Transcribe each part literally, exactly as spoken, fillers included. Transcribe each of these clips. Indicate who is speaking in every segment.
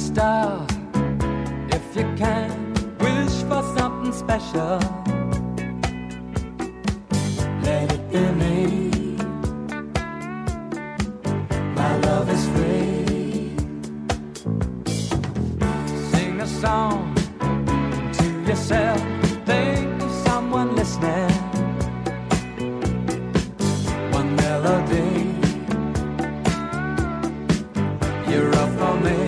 Speaker 1: star if you can. Wish for something special. Let it be me. My love is free. Sing a song to yourself. Think of someone listening. One melody. You're up for me.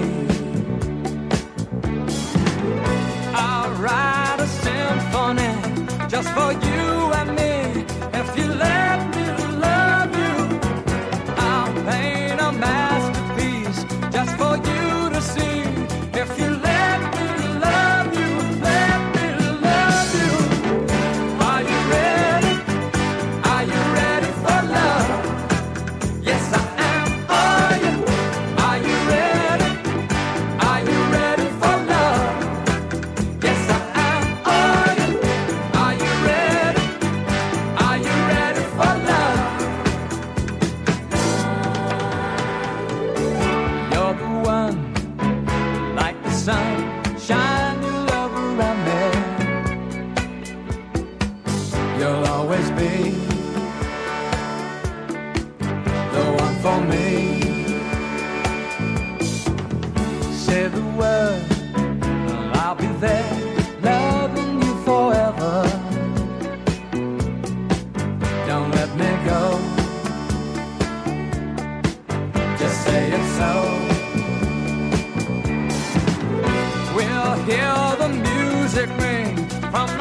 Speaker 1: I'll write a symphony just for you and me. If you let me love you, I'll paint a masterpiece just for you to see. If you let me love you, let me love you. Are you ready? Are you ready for love? Yes, I am. Are you? Are you ready? Are you ready for love? Yes, I am. Are you? Are you ready? Are you ready for love? You're the one, like the sun, shine your love around me. You'll always be the one for me. Say the word, and I'll be there, loving you forever. Don't let me go. Just say it so. We'll hear the music ring from